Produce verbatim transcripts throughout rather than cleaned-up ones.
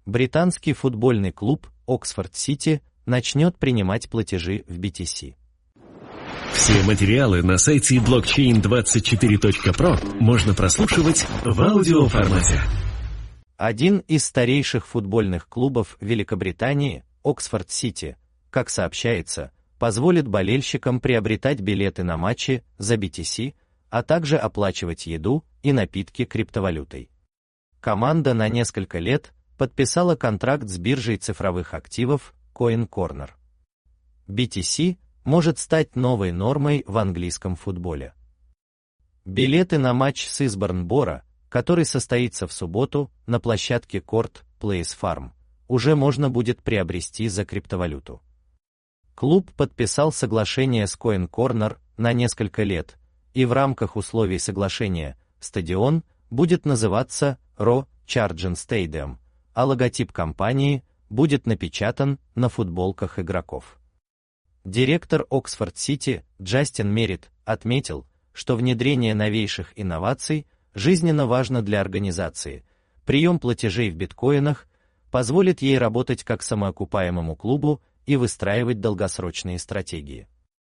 Британский футбольный клуб Оксфорд Сити начнет принимать платежи в би ти си. Все материалы на сайте блокчейн двадцать четыре точка про можно прослушивать в аудиоформате. Один из старейших футбольных клубов Великобритании, Оксфорд Сити, как сообщается, позволит болельщикам приобретать билеты на матчи за би ти си, а также оплачивать еду и напитки криптовалютой. Команда на несколько лет подписала контракт с биржей цифровых активов CoinCorner. би ти си может стать новой нормой в английском футболе. Билеты на матч с Изборн-Бора, который состоится в субботу на площадке Court Place Farm, уже можно будет приобрести за криптовалюту. Клуб подписал соглашение с CoinCorner на несколько лет, и в рамках условий соглашения стадион будет называться Ro Chargen Stadium, а логотип компании будет напечатан на футболках игроков. Директор Оксфорд Сити Джастин Меррит отметил, что внедрение новейших инноваций жизненно важно для организации. Прием платежей в биткоинах позволит ей работать как самоокупаемому клубу и выстраивать долгосрочные стратегии.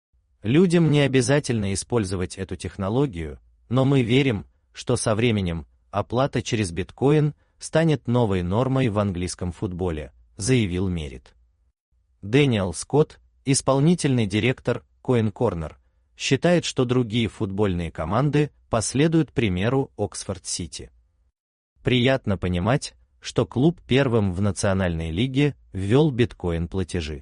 Людям не обязательно использовать эту технологию, но мы верим, что со временем оплата через биткоин станет новой нормой в английском футболе, заявил Меррит. Дэниел Скотт, исполнительный директор CoinCorner, считает, что другие футбольные команды последуют примеру Оксфорд Сити. Приятно понимать, что клуб первым в национальной лиге ввел биткоин-платежи.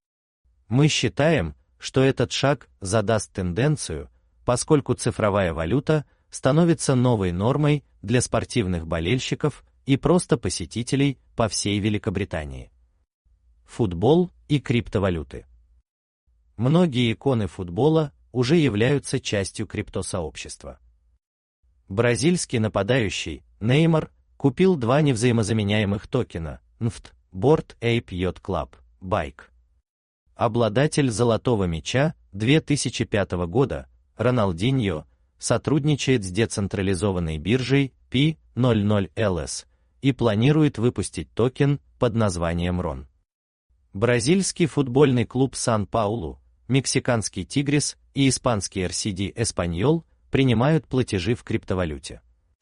Мы считаем, что этот шаг задаст тенденцию, поскольку цифровая валюта становится новой нормой для спортивных болельщиков и просто посетителей по всей Великобритании. Футбол и криптовалюты. Многие иконы футбола уже являются частью криптосообщества. Бразильский нападающий Неймар купил два невзаимозаменяемых токена эн эф ти Bored Ape Yacht Club Bike. Обладатель золотого мяча две тысячи пятого года Роналдиньо сотрудничает с децентрализованной биржей пи ноль ноль эл эс и планирует выпустить токен под названием рон. Бразильский футбольный клуб Сан-Паулу, мексиканский Тигрес и испанский эр си ди Эспаньол принимают платежи в криптовалюте.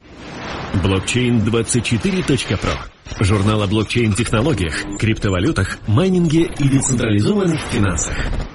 блокчейн двадцать четыре точка про. Журнал о блокчейн-технологиях, криптовалютах, майнинге и децентрализованных финансах.